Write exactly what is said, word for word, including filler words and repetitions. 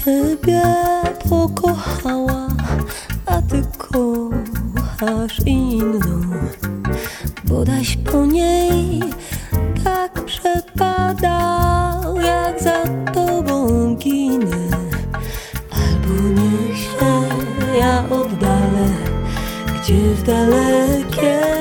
ciebie pokochała, a ty kochasz inną. Bodaś po niej tak przepadał, jak za tobą ginę. Albo niech się ja oddalę, gdzie w dalekie